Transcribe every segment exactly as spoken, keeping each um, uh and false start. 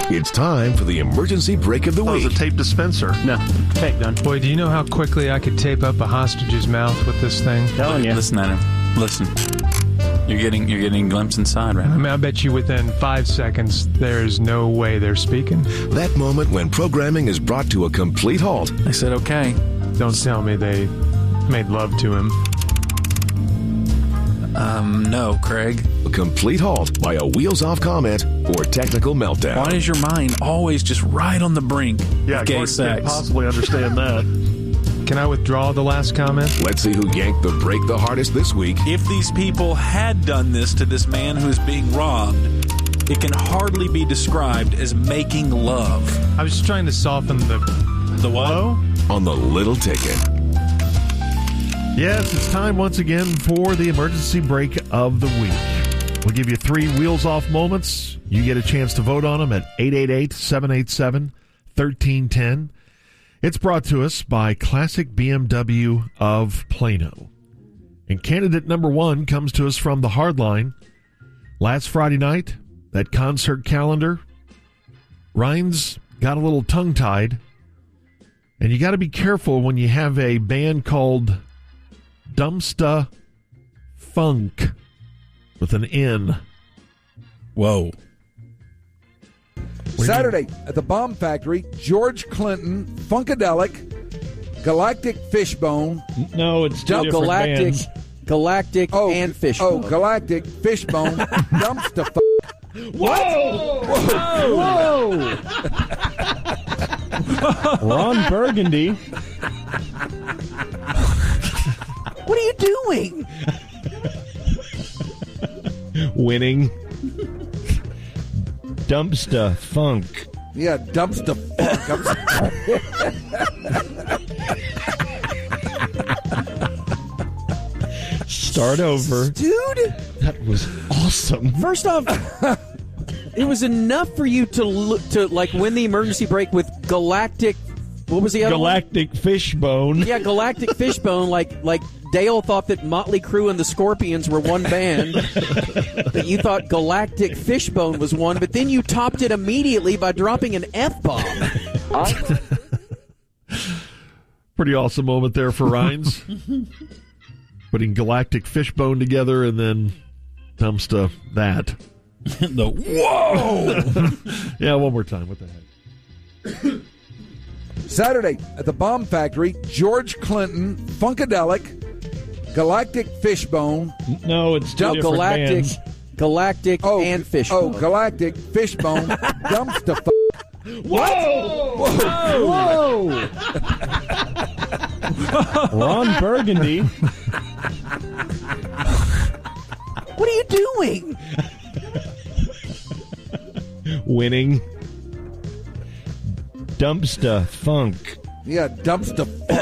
It's time for the emergency break of the Oh, week. it's a tape dispenser. No, tape done. Boy, do you know how quickly I could tape up a hostage's mouth with this thing? Telling you. Listen at him. Listen. You're getting you're getting a glimpse inside right I now. mean, I bet you within five seconds, there's no way they're speaking. That moment when programming is brought to a complete halt. They said okay. Don't tell me they made love to him. Um, no, Craig. A complete halt by a wheels-off comment or technical meltdown. Why is your mind always just right on the brink Yeah, of gay Gordon can't sex? possibly understand that. Can I withdraw the last comment? Let's see who yanked the break the hardest this week. If these people had done this to this man who's being robbed, it can hardly be described as making love. I was just trying to soften the... The what? On the little ticket. Yes, it's time once again for the emergency break of the week. We'll give you three wheels-off moments. You get a chance to vote on them at eight eight eight, seven eight seven, one three one zero. It's brought to us by Classic B M W of Plano. And candidate number one comes to us from the Hardline. Last Friday night, that concert calendar, Rhines got a little tongue-tied. And you got to be careful when you have a band called Dumpsta Funk with an N. Whoa. Saturday at the Bomb Factory, George Clinton, Funkadelic, Galactic Fishbone. No, it's two No, different Galactic, bands. Galactic, Oh, and Fishbone. Oh, Galactic Fishbone. Dumpsta F- Whoa! Whoa! Whoa! Ron Burgundy. What are you doing? Winning. Dumpsta Funk. Yeah, Dumpsta Funk. Start over. Dude! That was awesome. First off, it was enough for you to look, to like win the emergency break with Galactic. What was the other Galactic one? Fishbone. Yeah, Galactic Fishbone. Like like Dale thought that Motley Crue and the Scorpions were one band. That you thought Galactic Fishbone was one, but then you topped it immediately by dropping an F-bomb. Pretty awesome moment there for Rhines. Putting Galactic Fishbone together and then Dumpsta that. The whoa! Yeah, one more time. What the heck? Saturday at the Bomb Factory, George Clinton, Funkadelic, Galactic Fishbone. No, it's two No, different Galactic, bands. Galactic, Oh, and Fishbone. Oh, Galactic Fishbone. Dumpsta F- Whoa! Whoa! Ron Burgundy. What are you doing? Winning. Dumpsta Funk. Yeah, Dumpsta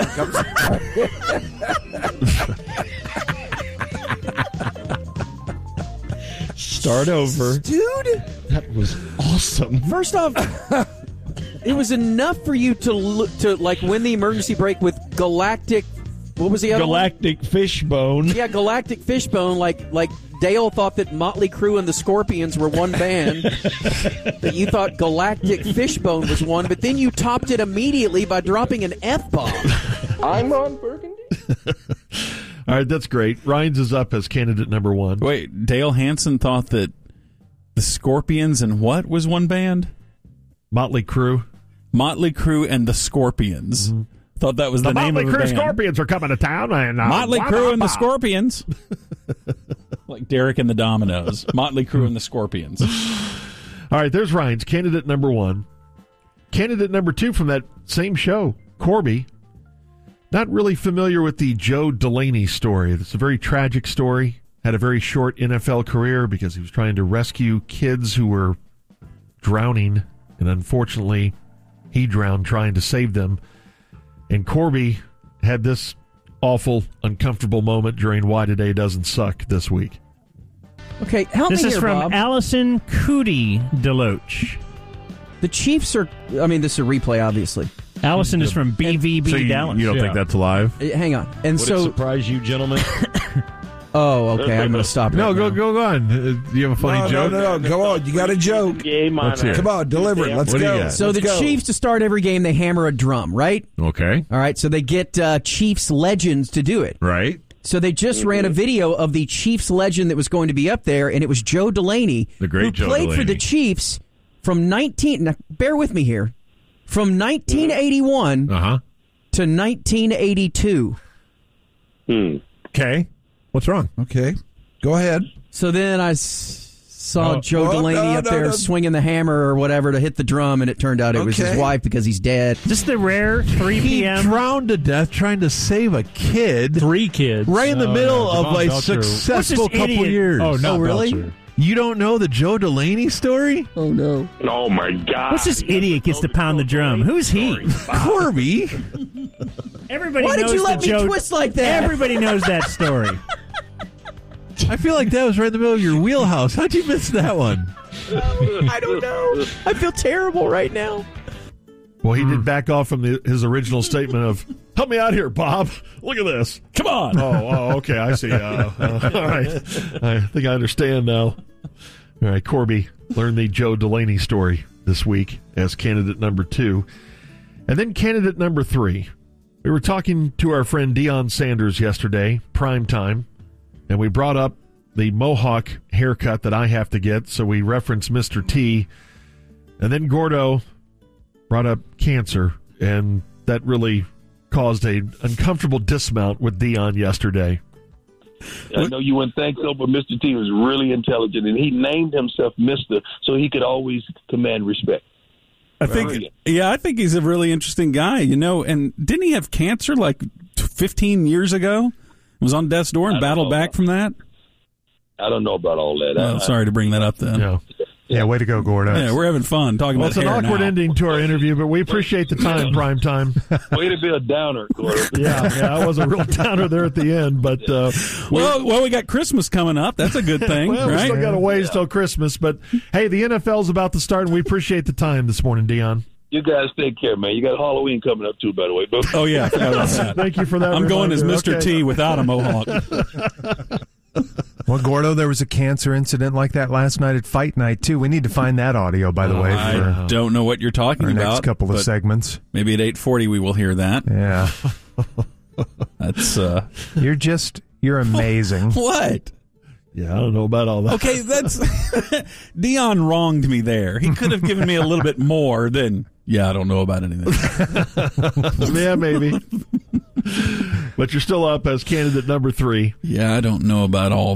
Funk. Start over. Dude! That was awesome. First off, it was enough for you to look, to like win the emergency break with Galactic. What was the other Galactic one? Fishbone. Yeah, Galactic Fishbone. Like like Dale thought that Motley Crue and the Scorpions were one band. That you thought Galactic Fishbone was one, but then you topped it immediately by dropping an F-bomb. I'm Ron Burgundy? All right, that's great. Rhines is up as candidate number one. Wait, Dale Hansen thought that the Scorpions and what was one band? Motley Crue. Motley Crue and the Scorpions. Mm-hmm. Thought that was the, the name Motley of the Crue band. Scorpions are coming to town. And, uh, Motley blah, Crue blah, and the blah. Scorpions. Like Derek and the Dominoes. Motley Crue and the Scorpions. All right, there's Rhines, candidate number one. Candidate number two from that same show, Corby. Not really familiar with the Joe Delaney story. It's a very tragic story. Had a very short N F L career because he was trying to rescue kids who were drowning, and unfortunately, he drowned trying to save them. And Corby had this awful, uncomfortable moment during Why Today Doesn't Suck this week. Okay, help this me is here, from Bob. Allison Cootie Deloach. The Chiefs are. I mean, this is a replay, obviously. Allison is from B V B so you, Dallas. you don't Yeah. think that's live? Uh, Hang on, and Would so it surprise you, gentlemen? Oh, okay. I'm going to stop. No, right go now. go go on. Uh, do you have a funny No, joke? no, no, no. Go on. You got a joke. Game on Let's hear it. Come on, deliver it. Let's What do you go. got? So Let's the go. Chiefs, to start every game, they hammer a drum, right? Okay. All right. So they get uh, Chiefs legends to do it. Right. So they just ran a video of the Chiefs legend that was going to be up there, and it was Joe Delaney, The great who Joe played for Delaney. the Chiefs from nineteen. Now, bear with me here, from nineteen eighty-one Uh huh. to nineteen eighty-two. Okay. What's wrong? Okay. Go ahead. So then I s- saw Oh. Joe Oh, Delaney no, up no, there no. swinging the hammer or whatever to hit the drum, and it turned out it was his Okay. wife because he's dead. Just the rare three He p.m. drowned to death trying to save a kid Three kids. right in the Oh, middle no, of Devon a Belcher. successful What's this couple idiot? years. Oh, not Oh, really? Belcher. You don't know the Joe Delaney story? Oh no! Oh, my God. What's this idiot gets to pound the drum? Who's he? Corby. Everybody Why knows did you let the me Joe- twist like that? Everybody knows that story. I feel like that was right in the middle of your wheelhouse. How'd you miss that one? I don't know. I feel terrible right now. Well, he did back off from the, his original statement of, help me out here, Bob. Look at this. Come on. Oh, oh okay. I see. Uh, uh, all right. I think I understand now. All right. Corby learned the Joe Delaney story this week as candidate number two. And then candidate number three. We were talking to our friend Deion Sanders yesterday, prime time, and we brought up the Mohawk haircut that I have to get, so we referenced Mister T. And then Gordo brought up cancer, and that really caused a uncomfortable dismount with Deion yesterday. I know you wouldn't think so, but Mister T was really intelligent, and he named himself Mister so he could always command respect. I think, yeah, I think he's a really interesting guy, you know. And didn't he have cancer like fifteen years ago? Was on death's door and battled back from that. I don't know about all that. Oh, I, sorry to bring that up then. Yeah, yeah way to go, Gordo. Yeah, we're having fun talking well, about it's an hair awkward now. ending to our interview, but we appreciate the time, prime time. Way to be a downer, Gordon. Yeah, yeah, I was a real downer there at the end, but uh, well, well, we got Christmas coming up. That's a good thing, well, we right? still got a ways till Christmas. But hey, the N F L's about to start, and we appreciate the time this morning, Deion. You guys take care, man. You got Halloween coming up too, by the way. But oh yeah, I forgot about that. Thank you for that. I'm going as reminder. Mister Okay. T without a mohawk. Well, Gordo, there was a cancer incident like that last night at Fight Night, too. We need to find that audio, by the way, for I don't know what you're talking our about. next couple of but segments. Maybe at eight forty we will hear that. Yeah. That's uh You're just, you're amazing. what? Yeah, I don't know about all that. Okay, that's Deion wronged me there. He could have given me a little bit more than yeah, I don't know about anything. Yeah, maybe. But you're still up as candidate number three. Yeah, I don't know about all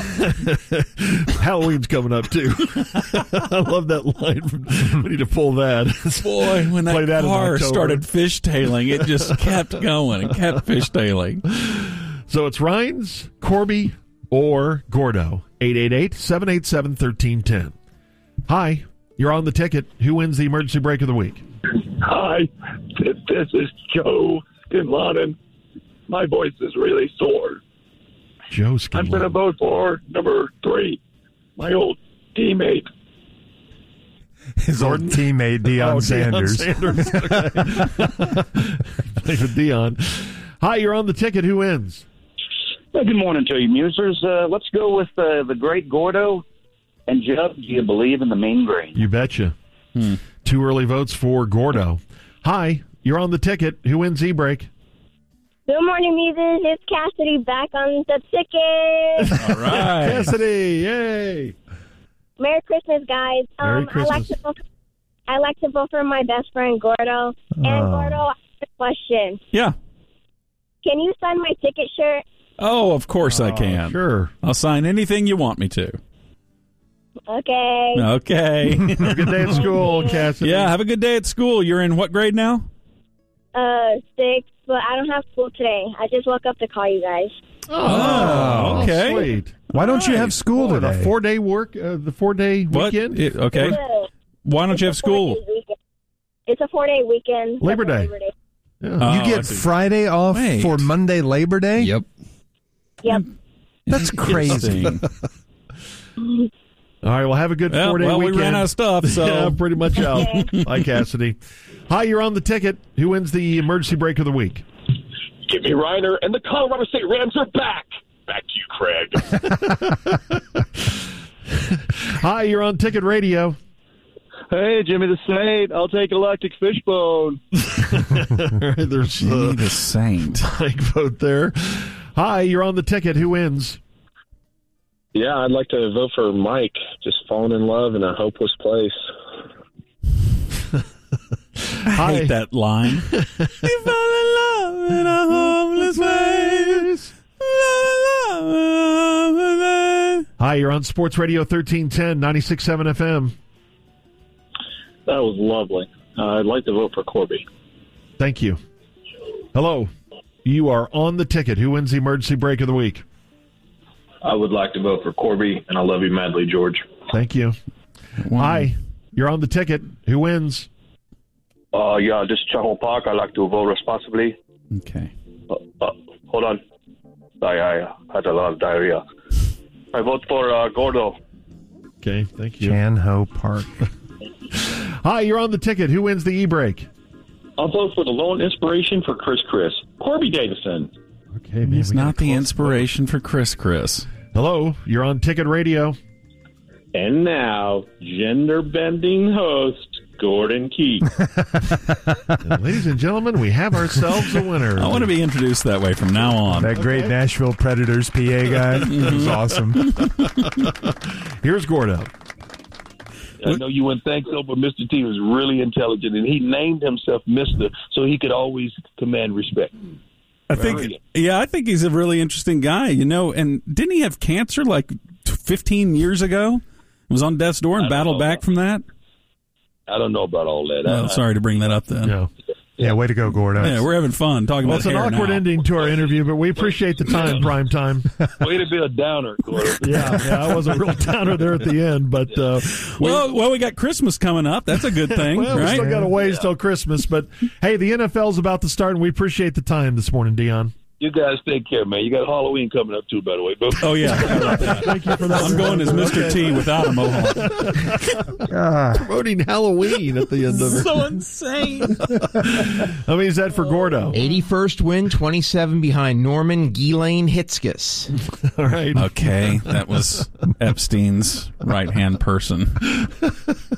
that. Halloween's coming up too. I love that line. We need to pull that. Boy, when Play that, that in car October. started fishtailing, it just kept going and kept fishtailing. So it's Rhines, Corby, or Gordo. eight eight eight, seven eight seven, one three one zero. Hi, you're on the ticket. Who wins the emergency break of the week? hi, this is Joe Skinlonen. My voice is really sore. Joe I'm Skinlonen. going to vote for number three, my old teammate. His old teammate, Deion Oh, Sanders. Deion Sanders. Okay. Played with Deion. Hi, you're on the ticket. Who wins? Well, good morning to you, Musers. Uh, let's go with uh, the great Gordo and Jug. Do you believe in the mean green? You betcha. Hmm. Two early votes for Gordo. Hi, you're on the ticket. Who wins E-Break? Good morning, Muses. It's Cassidy back on the ticket. All right. Cassidy, yay. Merry Christmas, guys. Merry um, I like Christmas. to vote. I like to vote for my best friend Gordo. And Oh. Gordo, I have a question. Yeah. Can you sign my ticket shirt? Oh, of course I can. Sure. I'll sign anything you want me to. Okay. Okay. Have a good day at school, Cassidy. Yeah, have a good day at school. You're in what grade now? Uh, six, but I don't have school today. I just woke up to call you guys. Oh, okay. Sweet. Why don't you have school Oh, the today? four-day work, uh, the four-day What? weekend? It- okay. Good. Why don't It's you a have school? four-day weekend. It's a four-day weekend. Labor That's Day. Labor Day. Yeah. You Oh, I get see. Friday off Wait. for Monday Labor Day? Yep. Yep. That's crazy. Interesting. All right, well, have a good Well, four-day well, we weekend. ran out of stuff, so Yeah, pretty much out. Hi, Cassidy. Hi, you're on the ticket. Who wins the emergency break of the week? Give me Reiner, and the Colorado State Rams are back. Back to you, Craig. Hi, you're on Ticket Radio. Hey, Jimmy the Saint. I'll take Galactic Fishbone. All right, there's uh, Jimmy the Saint. Mike vote there. Hi, you're on the ticket. Who wins? Yeah, I'd like to vote for Mike. Just falling in love in a hopeless place. I hate that line. You fell in love in a hopeless place. Hi, you're on Sports Radio thirteen ten, ninety-six point seven F M. That was lovely. Uh, I'd like to vote for Corby. Thank you. Hello. You are on the ticket. Who wins the emergency break of the week? I would like to vote for Corby, and I love you madly, George. Thank you. Hi, you're on the ticket. Who wins? Uh, yeah, this is Chahol Park. I like to vote responsibly. Okay. Uh, uh, hold on. I, I had a lot of diarrhea. I vote for uh, Gordo. Okay, thank you. Chan Ho Park. Hi, you're on the ticket. Who wins the e-break? I'll vote for the lone inspiration for Chris Chris. Corby Davison. Okay, man, He's we got not a the close inspiration for Chris Chris. Hello, you're on Ticket Radio. And now, gender-bending host, Gordon Keith. And ladies and gentlemen, we have ourselves a winner. I want to be introduced that way from now on. That great Okay. Nashville Predators P A guy was awesome. Here's Gordo. I know you wouldn't think so, but Mister T was really intelligent, and he named himself Mister so he could always command respect. I think, yeah, I think he's a really interesting guy, you know. And didn't he have cancer like fifteen years ago? Was on death's door and battled back from that. I don't know about all that. Oh, I, sorry to bring that up then. Yeah, yeah way to go, Gordo. Yeah, we're having fun talking well, about it's an hair awkward now. ending to our interview, but we appreciate the time, prime time. Way to be a downer, Gordon. Yeah, yeah, I was a real downer there at the end, but uh, well, well, we got Christmas coming up. That's a good thing, well, we right? still got a ways till Christmas, but hey, the N F L's about to start, and we appreciate the time this morning, Dion. You guys take care, man. You got Halloween coming up, too, by the way. But- oh, yeah. Thank you for that. I'm going as Mister T without a mohawk. Promoting Halloween at the end of it. So insane. How many is that for Gordo? eighty-first win, twenty-seven behind Norman Ghislaine Hitzkes. All right. Okay, that was Epstein's right-hand person.